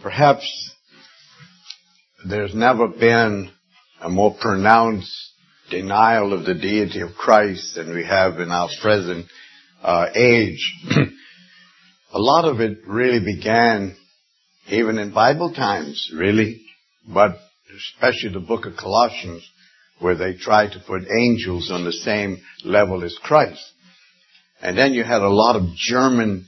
Perhaps there's never been a more pronounced denial of the deity of Christ than we have in our present age. A lot of it really began even in Bible times, really, but especially the book of Colossians, where they tried to put angels on the same level as Christ. And then you had a lot of German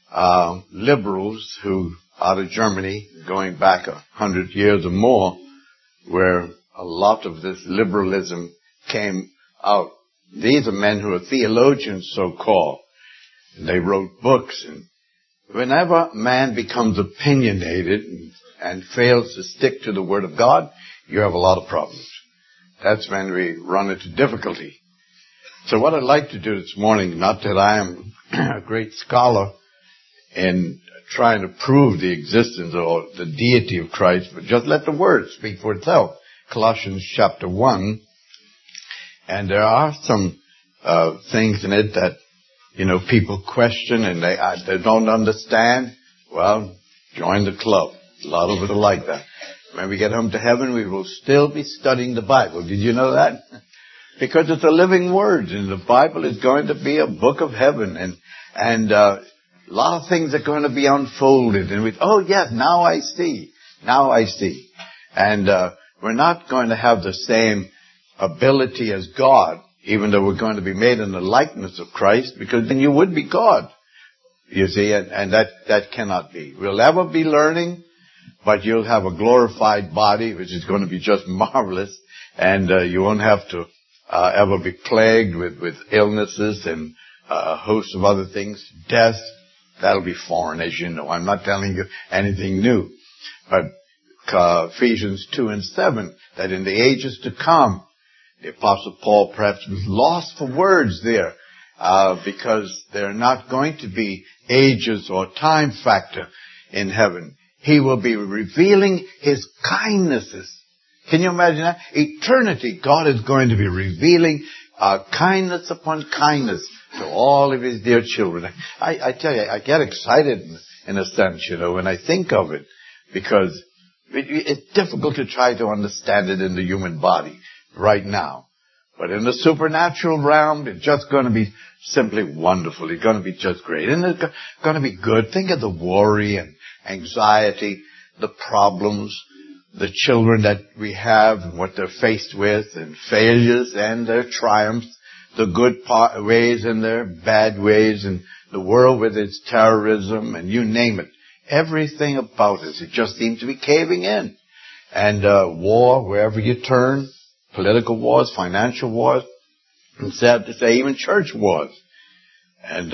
liberals who, out of Germany, going back 100 years or more, where a lot of this liberalism came out. These are men who are theologians, so-called. And they wrote books. And whenever man becomes opinionated and fails to stick to the Word of God, you have a lot of problems. That's when we run into difficulty. So what I'd like to do this morning, not that I am a great scholar in trying to prove the existence or the deity of Christ, but just let the Word speak for itself. Colossians chapter 1. And there are some things in it that, people question and they don't understand. Well, join the club. A lot of it are like that. When we get home to heaven, we will still be studying the Bible. Did you know that? Because it's a living word, and the Bible is going to be a book of heaven, and a lot of things are going to be unfolded. And yes, now I see. And we're not going to have the same ability as God, even though we're going to be made in the likeness of Christ, because then you would be God. You see, and that cannot be. We'll ever be learning, but you'll have a glorified body, which is going to be just marvelous, and you won't have to ever be plagued with illnesses and a host of other things. Death, that'll be foreign, as you know. I'm not telling you anything new. But Ephesians 2 and 7, that in the ages to come, the Apostle Paul perhaps was lost for words there, because there are not going to be ages or time factor in heaven. He will be revealing His kindnesses. Can you imagine that? Eternity, God is going to be revealing kindness upon kindness to all of His dear children. I tell you, I get excited in a sense, when I think of it, because it's difficult to try to understand it in the human body right now. But in the supernatural realm, it's just going to be simply wonderful. It's going to be just great. And it's going to be good. Think of the worry and anxiety, the problems, the children that we have and what they're faced with, and failures and their triumphs, the good ways and their bad ways, and the world with its terrorism, and you name it. Everything about us, it just seems to be caving in. And war, wherever you turn, political wars, financial wars, and sad to say, even church wars. And,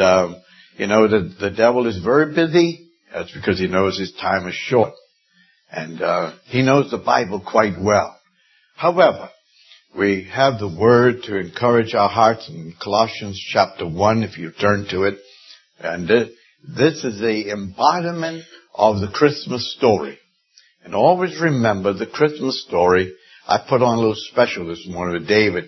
the devil is very busy. That's because he knows his time is short. And he knows the Bible quite well. However, we have the Word to encourage our hearts in Colossians chapter 1, if you turn to it. And this is the embodiment of the Christmas story. And always remember the Christmas story. I put on a little special this morning with David.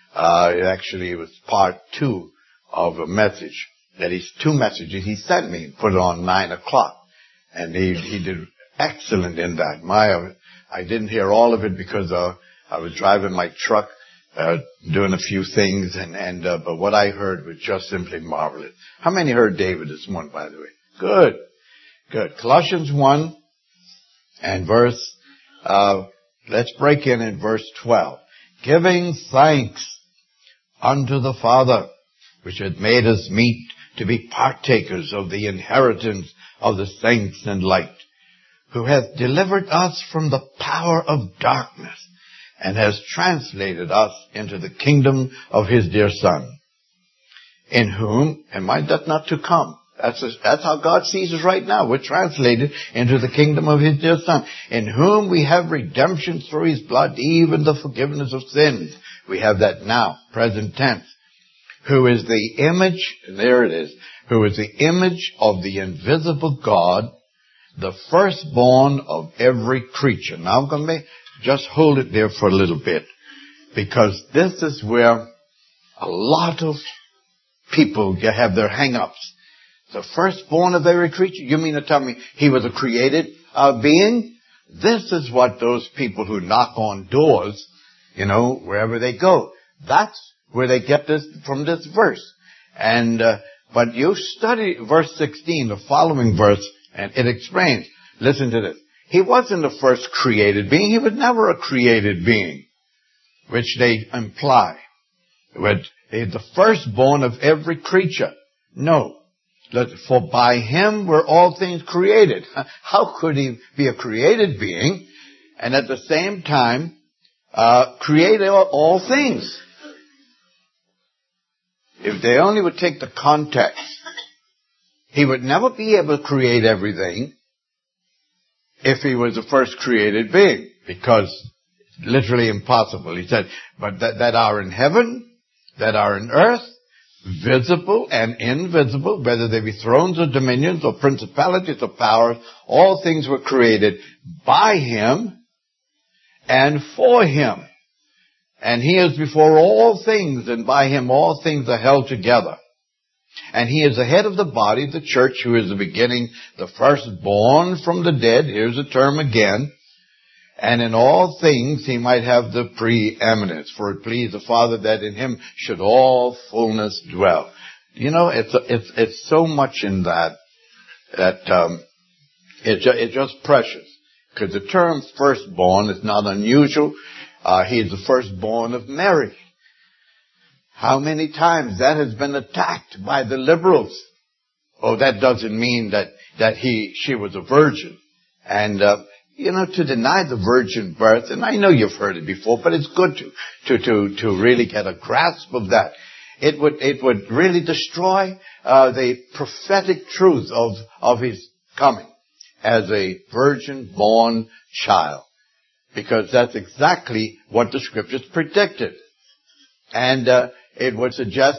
It was part 2 of a message. Two messages he sent me, put it on 9 o'clock. And he did excellent in that. I didn't hear all of it because I was driving my truck, doing a few things, but what I heard was just simply marvelous. How many heard David this morning, by the way? Good. Colossians 1 and let's break in verse 12. Giving thanks unto the Father, which hath made us meet to be partakers of the inheritance of the saints in light, who hath delivered us from the power of darkness, and has translated us into the kingdom of His dear Son, in whom, and mind that not to come. That's how God sees us right now. We're translated into the kingdom of His dear Son, in whom we have redemption through His blood, even the forgiveness of sins. We have that now, present tense. Who is the image, and there it is, who is the image of the invisible God, the firstborn of every creature. Now I'm going to just hold it there for a little bit, because this is where a lot of people have their hang-ups. The firstborn of every creature? You mean to tell me He was created being? This is what those people who knock on doors, wherever they go, that's where they get this from this verse. And but you study verse 16, the following verse, and it explains. Listen to this. He wasn't the first created being. He was never a created being, which they imply. But he's the firstborn of every creature. No. For by him were all things created. How could he be a created being and at the same time create all things? If they only would take the context, he would never be able to create everything if he was the first created being, because it's literally impossible. He said, but that are in heaven, that are in earth, visible and invisible, whether they be thrones or dominions or principalities or powers, all things were created by him and for him. And he is before all things, and by him all things are held together. And he is the head of the body, the church, who is the beginning, the firstborn from the dead. Here's the term again. And in all things he might have the preeminence, for it pleased the Father that in him should all fullness dwell. It's so much in that it's just precious. Because the term firstborn is not unusual. He is the firstborn of Mary. How many times that has been attacked by the liberals? Oh, that doesn't mean that she was a virgin. And to deny the virgin birth, and I know you've heard it before, but it's good to really get a grasp of that. It would really destroy the prophetic truth of his coming as a virgin-born child, because that's exactly what the scriptures predicted. And they would suggest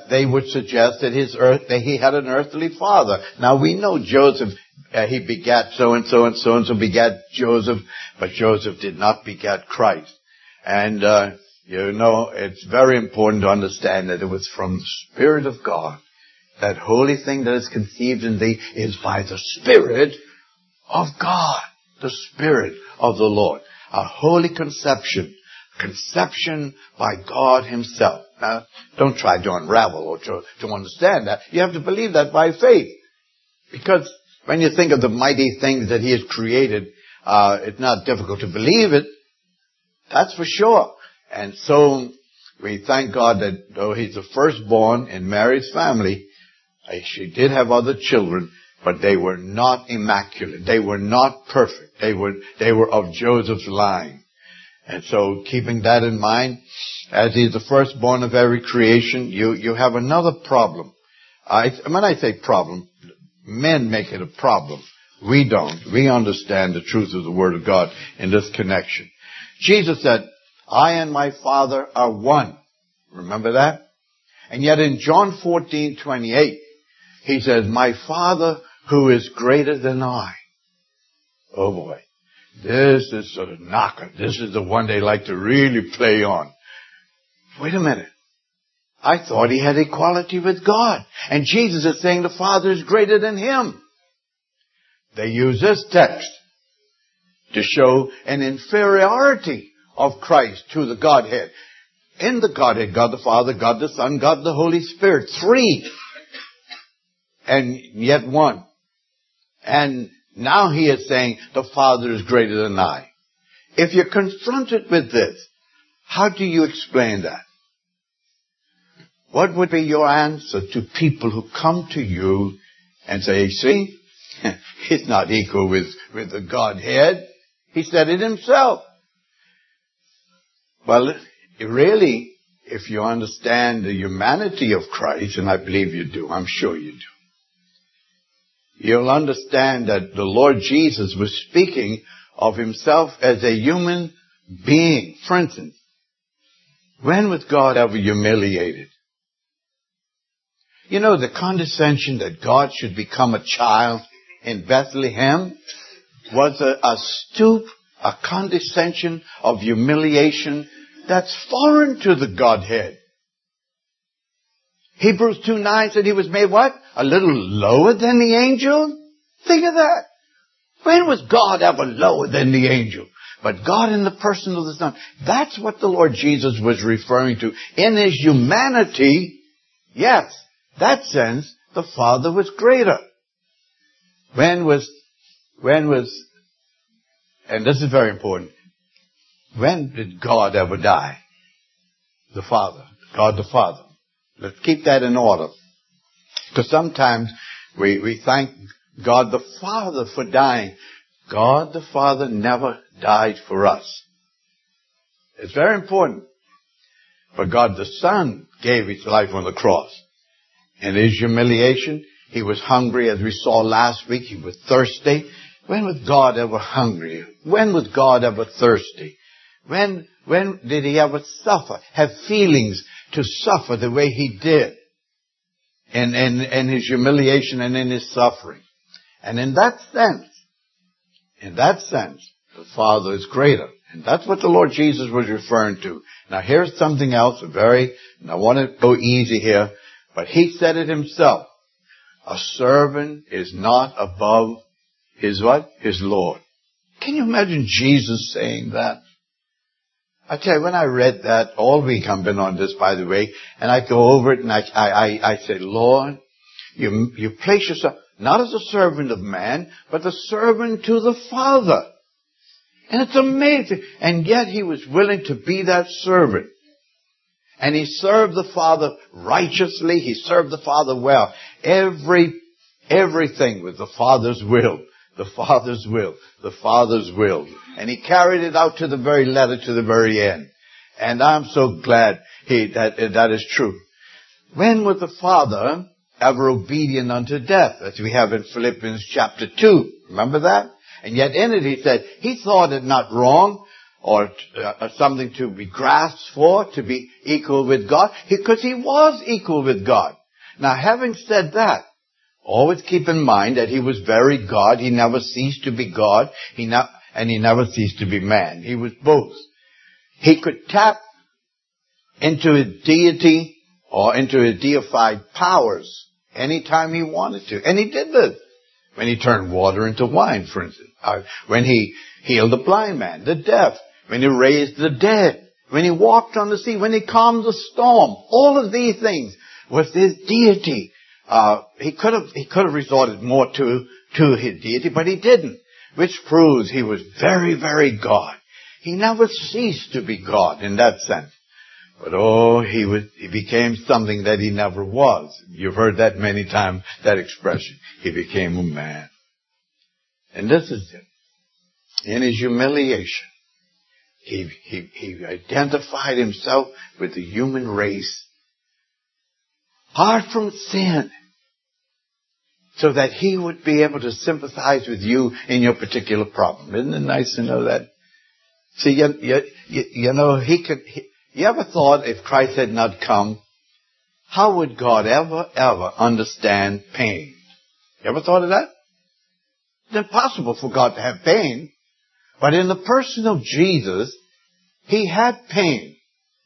that he had an earthly father. Now we know Joseph, he begat so-and-so and so-and-so begat Joseph, but Joseph did not begat Christ. And, it's very important to understand that it was from the Spirit of God. That holy thing that is conceived in thee is by the Spirit of God, the Spirit of the Lord. A holy conception by God himself. Now, don't try to unravel or to understand that. You have to believe that by faith. Because when you think of the mighty things that he has created, it's not difficult to believe it. That's for sure. And so we thank God that though he's the firstborn in Mary's family, she did have other children, but they were not immaculate. They were not perfect. They were of Joseph's line. And so keeping that in mind, as he's the firstborn of every creation, you have another problem. When I say problem, men make it a problem. We don't. We understand the truth of the Word of God in this connection. Jesus said, I and my Father are one. Remember that? And yet in John 14:28, he says, my Father who is greater than I. Oh boy. This is sort of knocker. This is the one they like to really play on. Wait a minute. I thought he had equality with God. And Jesus is saying the Father is greater than him. They use this text to show an inferiority of Christ to the Godhead. In the Godhead, God the Father, God the Son, God the Holy Spirit. Three. And yet one. And now he is saying the Father is greater than I. If you're confronted with this, how do you explain that? What would be your answer to people who come to you and say, see, he's not equal with the Godhead. He said it himself. Well, really, if you understand the humanity of Christ, and I believe you do, I'm sure you do, you'll understand that the Lord Jesus was speaking of himself as a human being. For instance, when was God ever humiliated? You know, the condescension that God should become a child in Bethlehem was a stoop, a condescension of humiliation that's foreign to the Godhead. Hebrews 2:9 said he was made what? A little lower than the angels? Think of that. When was God ever lower than the angel? But God in the person of the Son. That's what the Lord Jesus was referring to. In his humanity, yes, that sense, the Father was greater. When was, and this is very important, when did God ever die? The Father. God the Father. Let's keep that in order. Because sometimes we thank God the Father for dying. God the Father never died for us. It's very important. But God the Son gave his life on the cross. In his humiliation, he was hungry, as we saw last week. He was thirsty. When was God ever hungry? When was God ever thirsty? When did he ever suffer, have feelings to suffer the way he did in his humiliation and in his suffering? And in that sense, the Father is greater. And that's what the Lord Jesus was referring to. Now here's something else, and I want to go easy here, but he said it himself. A servant is not above his what? His Lord. Can you imagine Jesus saying that? I tell you, when I read that, all week I've been on this, by the way, and I go over it and I say, Lord, you place yourself not as a servant of man, but a servant to the Father. And it's amazing. And yet he was willing to be that servant. And he served the Father righteously. He served the Father well. Everything was the Father's will. The Father's will. The Father's will. And he carried it out to the very letter, to the very end. And I'm so glad that is true. When was the Father ever obedient unto death? As we have in Philippians chapter 2. Remember that? And yet in it he said, he thought it not wrong or something to be grasped for, to be equal with God, because he was equal with God. Now having said that, always keep in mind that he was very God. He never ceased to be God. And he never ceased to be man. He was both. He could tap into his deity or into his deified powers anytime he wanted to. And he did this. When he turned water into wine, for instance. When he healed the blind man, the deaf. When he raised the dead. When he walked on the sea. When he calmed the storm. All of these things was his deity. He could have resorted more to his deity, but he didn't. Which proves he was very, very God. He never ceased to be God in that sense. But he became something that he never was. You've heard that many times, that expression. He became a man. And this is it. In his humiliation, he identified himself with the human race. Apart from sin. So that he would be able to sympathize with you in your particular problem. Isn't it nice to know that? See, you know, you ever thought if Christ had not come, how would God ever understand pain? You ever thought of that? It's impossible for God to have pain. But in the person of Jesus, he had pain.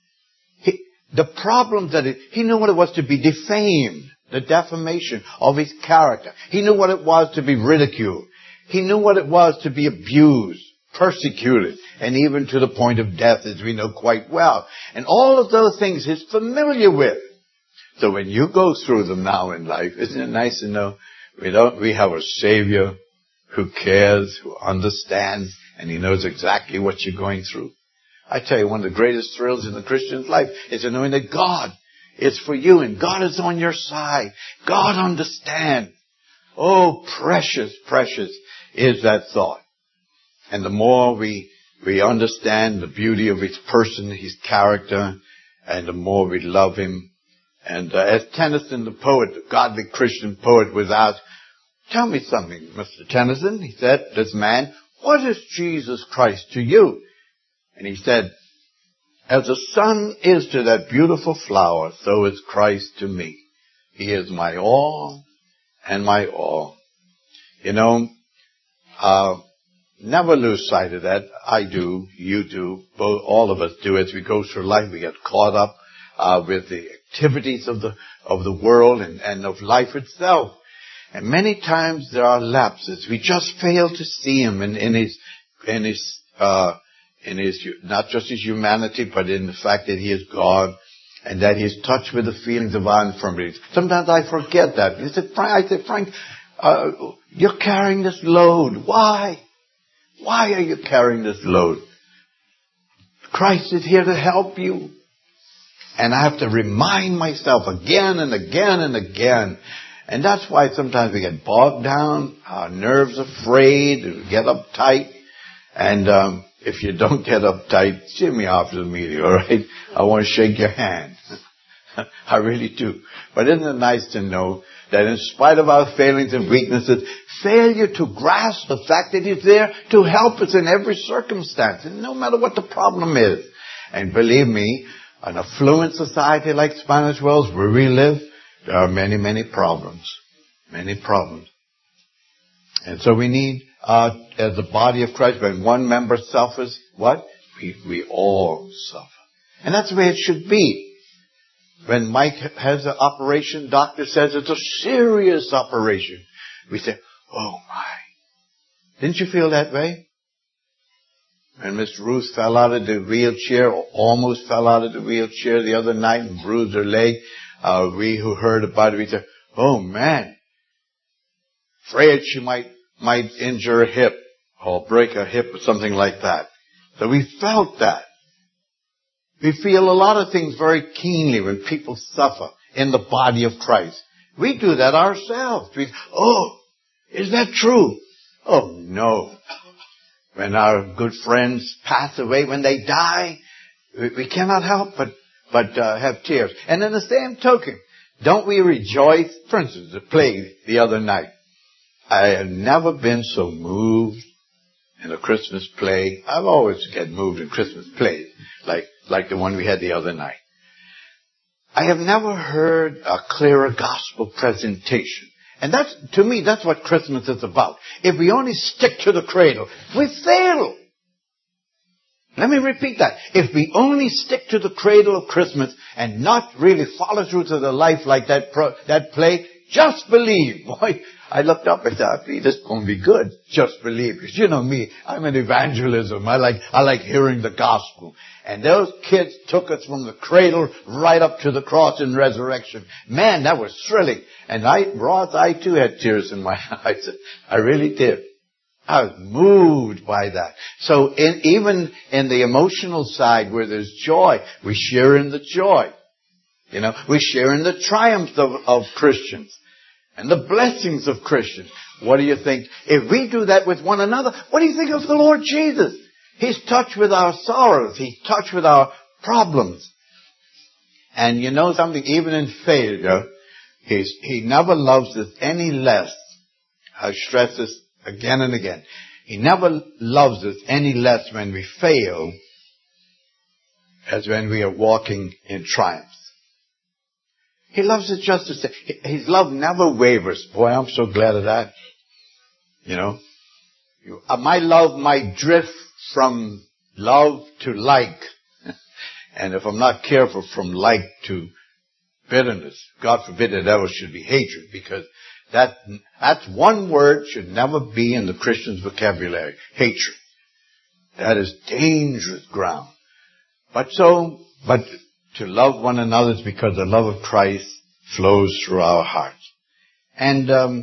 The problem he knew what it was to be defamed. The defamation of his character. He knew what it was to be ridiculed. He knew what it was to be abused, persecuted, and even to the point of death, as we know quite well. And all of those things he's familiar with. So when you go through them now in life, isn't it nice to know we have a Savior who cares, who understands, and he knows exactly what you're going through? I tell you, one of the greatest thrills in the Christian's life is to knowing that God is for you and God is on your side. God understands. Oh, precious, precious is that thought. And the more we understand the beauty of his person, his character, and the more we love him. And as Tennyson, the poet, the godly Christian poet, was asked, tell me something, Mr. Tennyson, he said, this man, what is Jesus Christ to you? And he said, as the sun is to that beautiful flower, so is Christ to me. He is my all and my all. You know, never lose sight of that. I do, you do, both, all of us do. As we go through life, we get caught up with the activities of the world and of life itself. And many times there are lapses. We just fail to see Him in His, not just His humanity, but in the fact that He is God and that He is touched with the feelings of our infirmities. Sometimes I forget that. I say, Frank, you're carrying this load. Why? Why are you carrying this load? Christ is here to help you. And I have to remind myself again and again and again. And that's why sometimes we get bogged down, our nerves are frayed, we get uptight. And if you don't get uptight, see me after the meeting, all right? I want to shake your hand. I really do. But isn't it nice to know that in spite of our failings and weaknesses, failure to grasp the fact that He's there to help us in every circumstance, and no matter what the problem is. And believe me, an affluent society like Spanish Wells, where we live, there are many, many problems. Many problems. And so we need, as the body of Christ, when one member suffers, what? We all suffer. And that's the way it should be. When Mike has an operation, doctor says it's a serious operation. We say, oh my. Didn't you feel that way? When Miss Ruth fell out of the wheelchair, or almost fell out of the wheelchair the other night and bruised her leg, we who heard about it, we said, oh man, afraid she might injure her hip or break her hip or something like that. So we felt that. We feel a lot of things very keenly when people suffer in the body of Christ. We do that ourselves. Is that true? Oh no. When our good friends pass away, when they die, we cannot help but have tears. And in the same token, don't we rejoice? For instance, the play the other night. I have never been so moved in a Christmas play. I've always get moved in Christmas plays, like the one we had the other night. I have never heard a clearer gospel presentation. And to me, that's what Christmas is about. If we only stick to the cradle, we fail. Let me repeat that. If we only stick to the cradle of Christmas and not really follow through to the life like that play, Just Believe. Boy, I looked up and thought, this is going to be good. Just Believe. Because you know me, I'm in evangelism. I like hearing the gospel. And those kids took us from the cradle right up to the cross and resurrection. Man, that was thrilling. And Ross, I too had tears in my eyes. I really did. I was moved by that. So even in the emotional side where there's joy, we share in the joy. You know, we share in the triumphs of Christians and the blessings of Christians. What do you think? If we do that with one another, what do you think of the Lord Jesus? He's touched with our sorrows. He's touched with our problems. And you know something, even in failure, He never loves us any less. I stress this again and again. He never loves us any less when we fail as when we are walking in triumph. He loves us just the same. His love never wavers. Boy, I'm so glad of that. You know, my love might drift from love to like. And if I'm not careful, from like to bitterness. God forbid that ever should be hatred, because that's one word should never be in the Christian's vocabulary. Hatred. That is dangerous ground. But to love one another is because the love of Christ flows through our hearts. And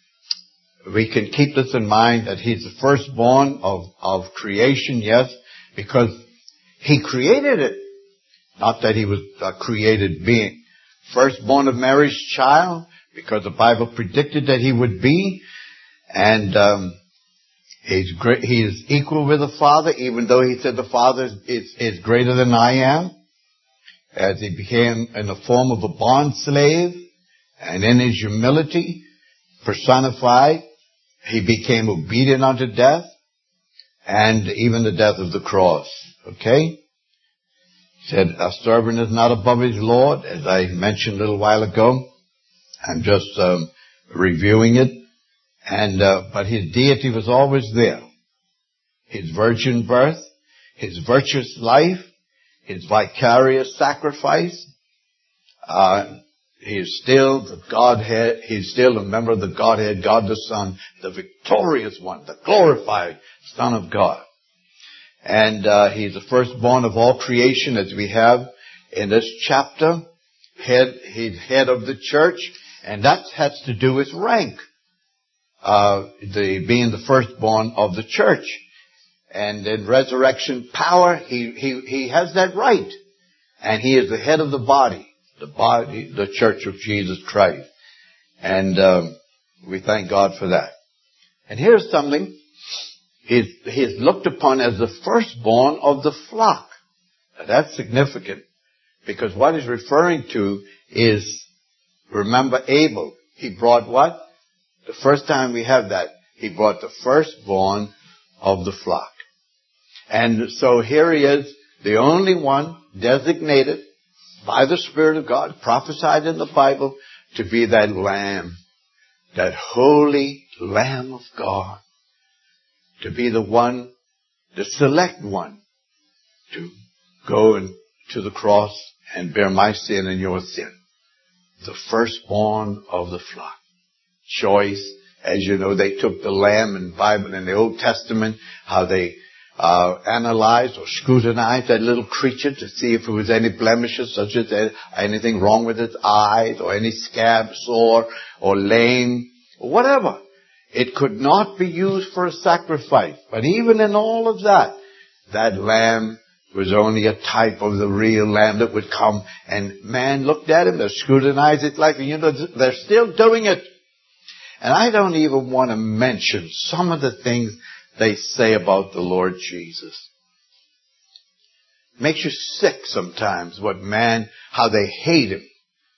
we can keep this in mind, that He's the firstborn of creation, yes, because He created it. Not that He was a created being. Firstborn of Mary's child, because the Bible predicted that He would be. And He is equal with the Father, even though He said the Father is greater than I am. As He became in the form of a bond slave, and in His humility personified, He became obedient unto death, and even the death of the cross. Okay? Said, a servant is not above his Lord, as I mentioned a little while ago. I'm just reviewing it. And but His deity was always there. His virgin birth, His virtuous life, His vicarious sacrifice, He is still the Godhead. He's still a member of the Godhead, God the Son, the victorious one, the glorified Son of God. And he's the firstborn of all creation, as we have in this chapter. He's head of the church, and that has to do with rank. Being the firstborn of the church. And in resurrection power, he has that right. And he is the head of the body, the church of Jesus Christ. And we thank God for that. And here's something. He is looked upon as the firstborn of the flock. Now that's significant, because what he's referring to is, remember Abel. He brought what? The first time we have that, he brought the firstborn of the flock. And so here he is, the only one designated by the Spirit of God, prophesied in the Bible, to be that lamb, that holy Lamb of God, to be the one, the select one, to go to the cross and bear my sin and your sin. The firstborn of the flock. Choice. As you know, they took the lamb in the Bible, in the Old Testament, how they analyzed or scrutinized that little creature to see if there was any blemishes, such as anything wrong with its eyes, or any scab, sore, or lame, or whatever. It could not be used for a sacrifice. But even in all of that, that lamb was only a type of the real lamb that would come. And man looked at him, they scrutinized it like, they're still doing it. And I don't even want to mention some of the things they say about the Lord Jesus. Makes you sick sometimes how they hate him.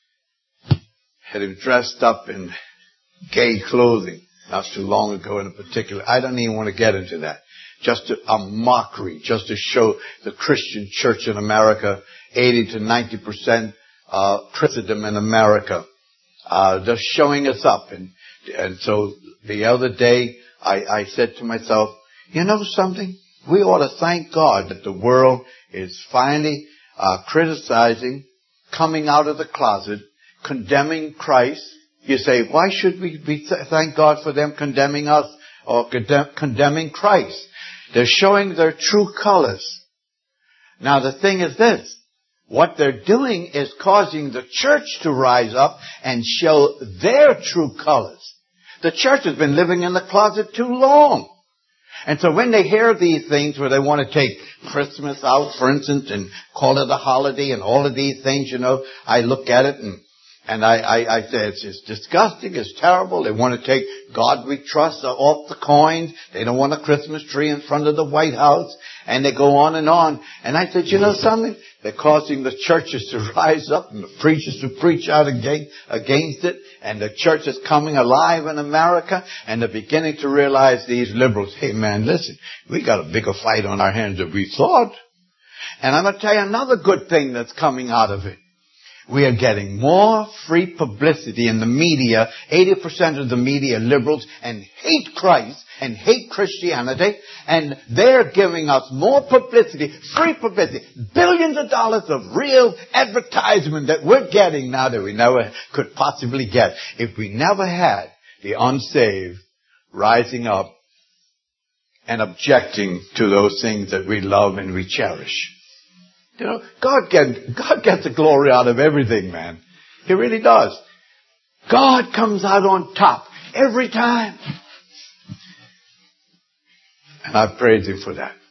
Had him dressed up in gay clothing not too long ago in particular. I don't even want to get into that. Just a mockery, just to show the Christian church in America, 80 to 90% Christendom in America, just showing us up. And so the other day, I said to myself, you know something? We ought to thank God that the world is finally criticizing, coming out of the closet, condemning Christ. You say, why should we thank God for them condemning us or condemning Christ? They're showing their true colors. Now the thing is this. What they're doing is causing the church to rise up and show their true colors. The church has been living in the closet too long. And so when they hear these things where they want to take Christmas out, for instance, and call it a holiday and all of these things, I look at it and I say it's disgusting, it's terrible. They want to take God we trust off the coins. They don't want a Christmas tree in front of the White House. And they go on. And I said, you know something? They're causing the churches to rise up and the preachers to preach out against it. And the church is coming alive in America. And they're beginning to realize, these liberals, hey man, listen, we got a bigger fight on our hands than we thought. And I'm going to tell you another good thing that's coming out of it. We are getting more free publicity in the media. 80% of the media are liberals and hate Christ and hate Christianity. And they're giving us more publicity, free publicity, billions of dollars of real advertisement that we're getting now that we never could possibly get if we never had the unsaved rising up and objecting to those things that we love and we cherish. God gets the glory out of everything, man. He really does. God comes out on top every time. And I praise Him for that.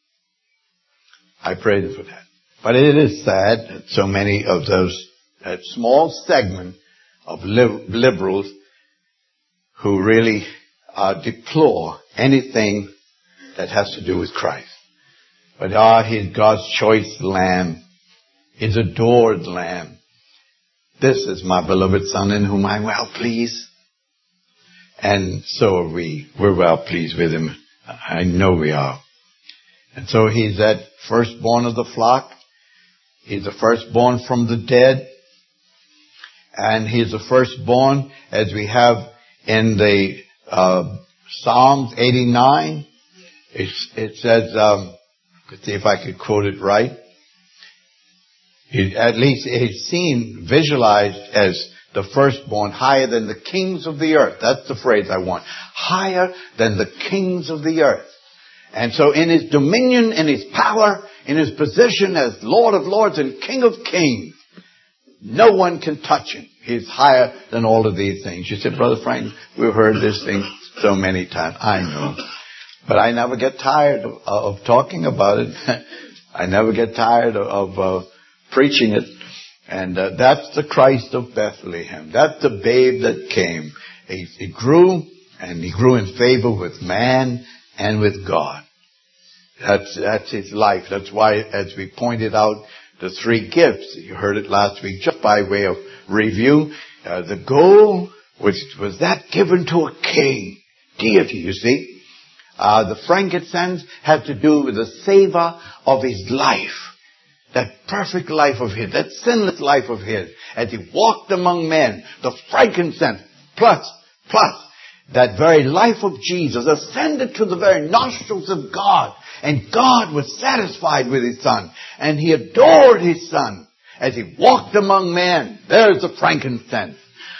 I praise Him for that. But it is sad that so many of that small segment of liberals who really deplore anything that has to do with Christ. But He's God's choice lamb, His adored lamb. This is my beloved Son in whom I'm well pleased. And so are we. We're well pleased with Him. I know we are. And so He's that firstborn of the flock. He's the firstborn from the dead. And He's the firstborn, as we have in the Psalms 89. It says, let's see if I could quote it right. At least he's seen, visualized as the firstborn, higher than the kings of the earth. That's the phrase I want. Higher than the kings of the earth. And so in his dominion, in his power, in his position as Lord of lords and King of kings, no one can touch him. He's higher than all of these things. You said, Brother Frank, we've heard this thing so many times. I know. But I never get tired of talking about it. I never get tired of preaching it. And that's the Christ of Bethlehem. That's the babe that came. He grew, and he grew in favor with man and with God. That's his life. That's why, as we pointed out, the three gifts, you heard it last week, just by way of review, the goal was that given to a king, deity, you see. The frankincense had to do with the savor of his life. That perfect life of his, that sinless life of his, as he walked among men, the frankincense, plus, that very life of Jesus ascended to the very nostrils of God, and God was satisfied with his Son, and he adored his Son as he walked among men. There's the frankincense.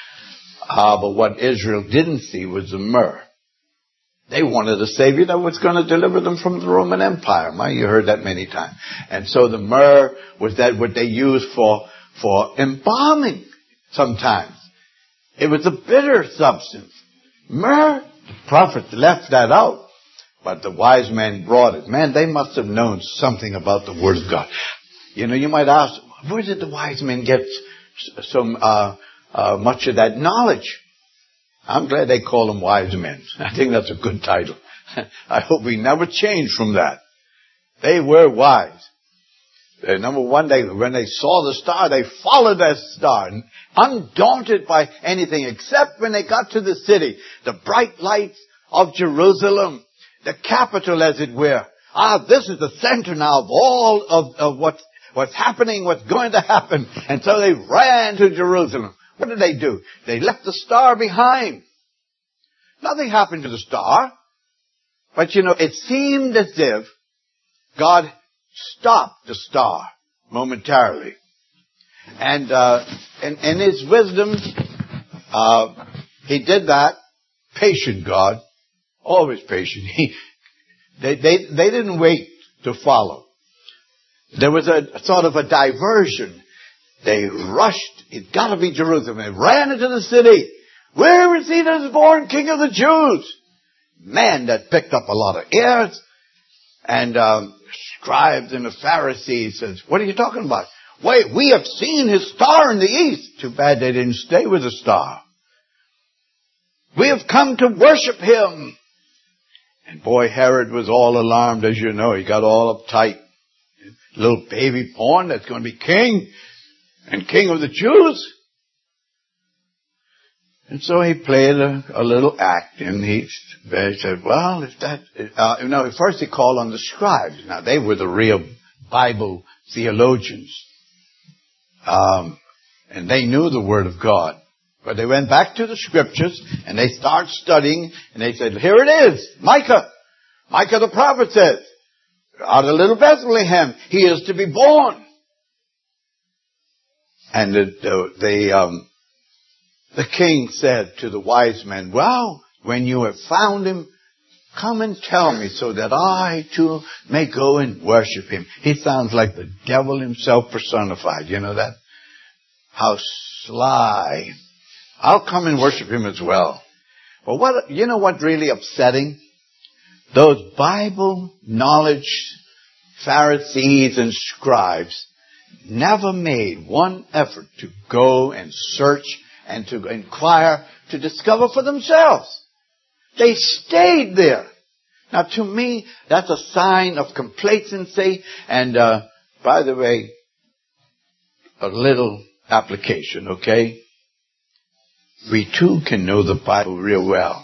But what Israel didn't see was the myrrh. They wanted a Savior that was going to deliver them from the Roman Empire. You heard that many times. And so the myrrh was that what they used for embalming sometimes. It was a bitter substance. Myrrh, the prophet left that out. But the wise men brought it. Man, they must have known something about the Word of God. You know, you might ask, where did the wise men get so much of that knowledge? I'm glad they call them wise men. I think that's a good title. I hope we never change from that. They were wise. Number one, when they saw the star, they followed that star, undaunted by anything, except when they got to the city, the bright lights of Jerusalem, the capital, as it were. This is the center now of all of what's happening, what's going to happen. And so they ran to Jerusalem. What did they do? They left the star behind. Nothing happened to the star. But you know, it seemed as if God stopped the star momentarily. And in his wisdom, he did that. Patient God. Always patient. They didn't wait to follow. There was a sort of a diversion. They rushed. It got to be Jerusalem. They ran into the city. Where is he that is born King of the Jews? Man, that picked up a lot of ears. And scribes and the Pharisees says, what are you talking about? Wait, we have seen his star in the east. Too bad they didn't stay with the star. We have come to worship him. And boy, Herod was all alarmed, as you know. He got all uptight. Little baby born that's going to be king. And King of the Jews. And so he played a little act, and he said, well, if that, first he called on the scribes. Now, they were the real Bible theologians. And they knew the Word of God. But they went back to the Scriptures, and they started studying, and they said, here it is, Micah. Micah the prophet says, out of little Bethlehem, he is to be born. And the king said to the wise men, well, when you have found him, come and tell me so that I too may go and worship him. He sounds like the devil himself personified. You know that? How sly. I'll come and worship him as well. But you know what really upsetting? Those Bible knowledge Pharisees and scribes never made one effort to go and search and to inquire, to discover for themselves. They stayed there. Now, to me, that's a sign of complacency. And, by the way, a little application, okay? We too can know the Bible real well.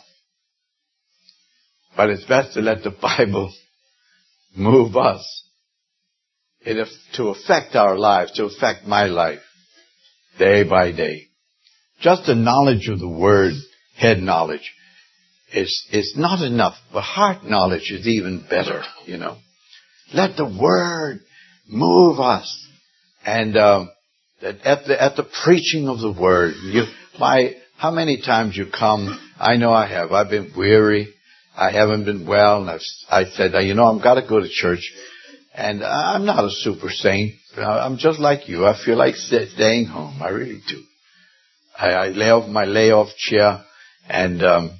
But it's best to let the Bible move us. To affect our lives, to affect my life, day by day. Just the knowledge of the Word, head knowledge, is not enough. But heart knowledge is even better, you know. Let the Word move us And that at the preaching of the word, how many times you come? I know I have. I've been weary. I haven't been well, and I said, I've got to go to church. And I'm not a super saint. I'm just like you. I feel like staying home. I really do. I lay off my layoff chair, and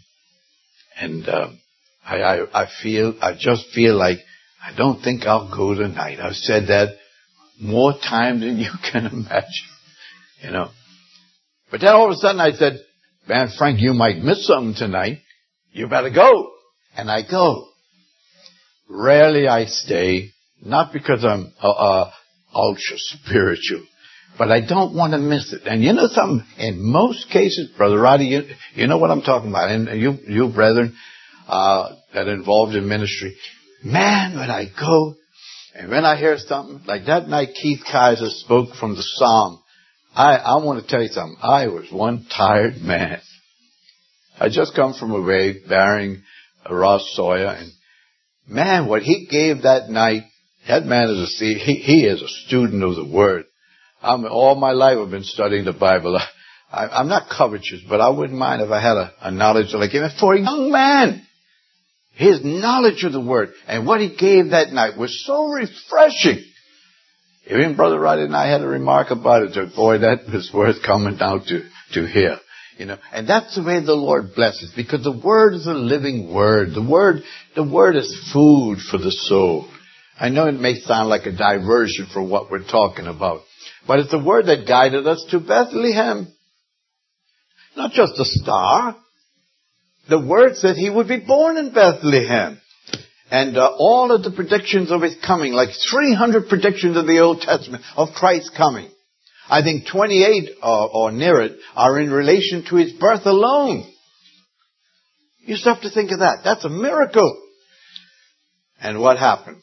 I just feel like I don't think I'll go tonight. I've said that more times than you can imagine, But then all of a sudden I said, man, Frank, you might miss something tonight. You better go. And I go. Rarely I stay, not because I'm ultra spiritual, but I don't want to miss it. And you know something? In most cases, Brother Roddy, you know what I'm talking about. And you brethren that are involved in ministry, man, when I go and when I hear something, like that night Keith Kaiser spoke from the Psalm, I want to tell you something. I was one tired man. I just come from away bearing Ross Sawyer, and man, what he gave that night, that man is he is a student of the Word. All my life I've been studying the Bible. I'm not covetous, but I wouldn't mind if I had a knowledge like him. For a young man, his knowledge of the Word and what he gave that night was so refreshing. Even Brother Roddy and I had a remark about it. So, boy, that was worth coming down to hear. And that's the way the Lord blesses, because the Word is a living Word. The Word is food for the soul. I know it may sound like a diversion from what we're talking about, but it's the Word that guided us to Bethlehem. Not just a star. The Word said he would be born in Bethlehem. And all of the predictions of his coming, like 300 predictions of the Old Testament of Christ's coming, I think 28 or near it are in relation to his birth alone. You just have to think of that. That's a miracle. And what happened?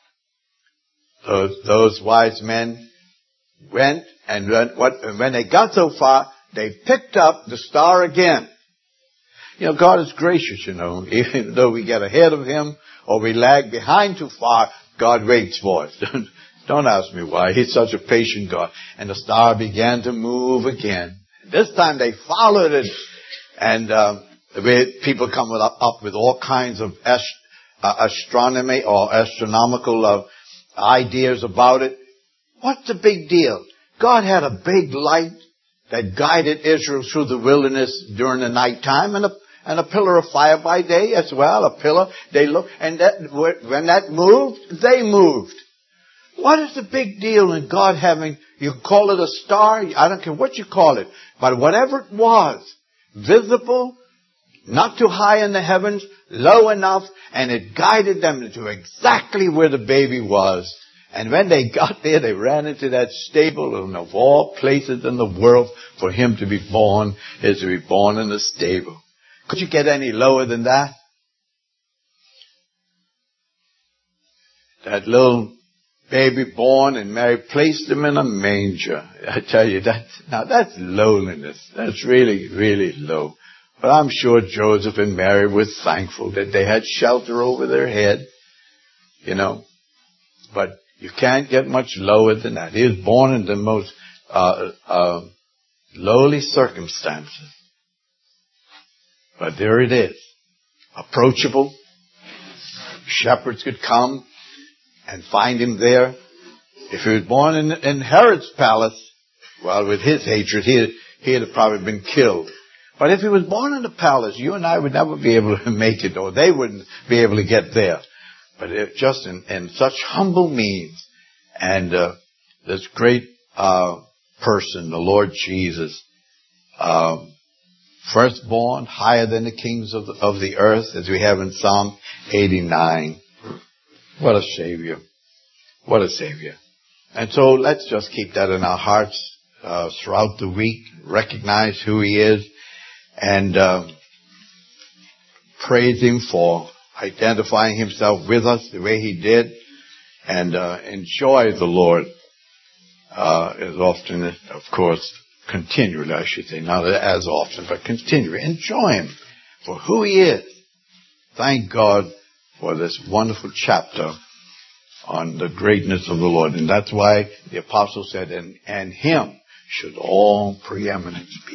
Those wise men went, and when they got so far, they picked up the star again. God is gracious, Even though we get ahead of him or we lag behind too far, God waits for us. Don't ask me why. He's such a patient God. And the star began to move again. This time they followed it. And people come up with all kinds of astronomy or astronomical ideas about it. What's the big deal? God had a big light that guided Israel through the wilderness during the nighttime, and a pillar of fire by day as well. A pillar. They look, and when that moved, they moved. What is the big deal in God having, you call it a star, I don't care what you call it, but whatever it was, visible, not too high in the heavens, low enough, and it guided them to exactly where the baby was. And when they got there, they ran into that stable, and of all places in the world for him to be born is to be born in a stable. Could you get any lower than that? That little baby born, and Mary placed him in a manger. I tell you, that's lowliness. That's really, really low. But I'm sure Joseph and Mary were thankful that they had shelter over their head, But you can't get much lower than that. He was born in the most lowly circumstances. But there it is. Approachable. Shepherds could come and find him there. If he was born in Herod's palace, well, with his hatred, he'd have probably been killed. But if he was born in the palace, you and I would never be able to make it, or they wouldn't be able to get there. But just in such humble means. And this great person, the Lord Jesus, firstborn, higher than the kings of the earth, as we have in Psalm 89. What a Savior. What a Savior. And so let's just keep that in our hearts throughout the week. Recognize who he is and praise him for identifying himself with us the way he did, and enjoy the Lord as often as, of course, continually, I should say, not as often, but continually. Enjoy him for who he is. Thank God for this wonderful chapter on the greatness of the Lord. And that's why the apostle said, and him should all preeminence be.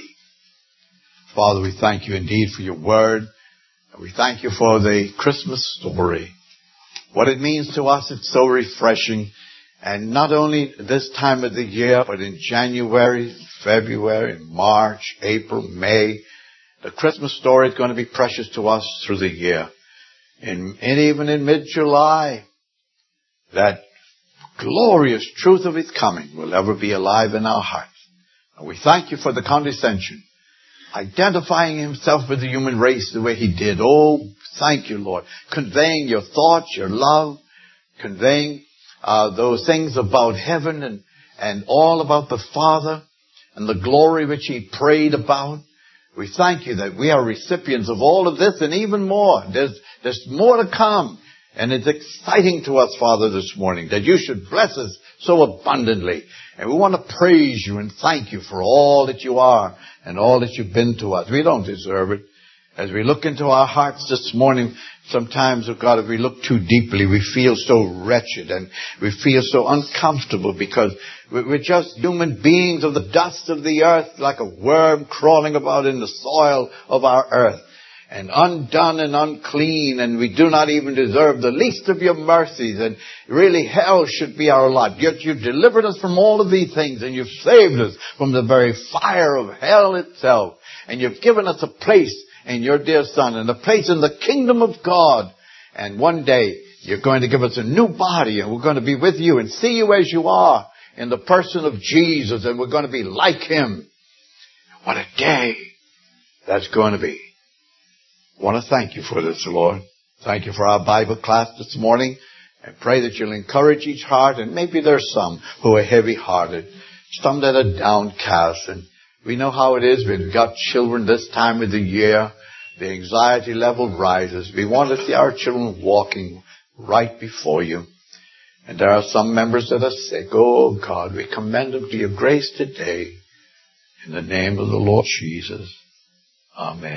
Father, we thank you indeed for your word. And we thank you for the Christmas story. What it means to us, it's so refreshing. And not only this time of the year, but in January, February, March, April, May, the Christmas story is going to be precious to us through the year. And even in mid-July, that glorious truth of his coming will ever be alive in our hearts. And we thank you for the condescension, identifying himself with the human race the way he did. Oh, thank you, Lord. Conveying your thoughts, your love, conveying those things about heaven and all about the Father and the glory which he prayed about. We thank you that we are recipients of all of this and even more. There's more to come. And it's exciting to us, Father, this morning that you should bless us so abundantly. And we want to praise you and thank you for all that you are and all that you've been to us. We don't deserve it. As we look into our hearts this morning, sometimes, oh God, if we look too deeply, we feel so wretched and we feel so uncomfortable because we're just human beings of the dust of the earth, like a worm crawling about in the soil of our earth, and undone and unclean, and we do not even deserve the least of your mercies, and really hell should be our lot. Yet you've delivered us from all of these things, and you've saved us from the very fire of hell itself, and you've given us a place in your dear Son, and a place in the kingdom of God. And one day, you're going to give us a new body, and we're going to be with you and see you as you are in the person of Jesus, and we're going to be like him. What a day that's going to be. I want to thank you for this, Lord. Thank you for our Bible class this morning, and pray that you'll encourage each heart, and maybe there's some who are heavy-hearted, some that are downcast, and we know how it is. We've got children this time of the year. The anxiety level rises. We want to see our children walking right before you. And there are some members that are sick. Oh, God, we commend them to your grace today. In the name of the Lord Jesus. Amen.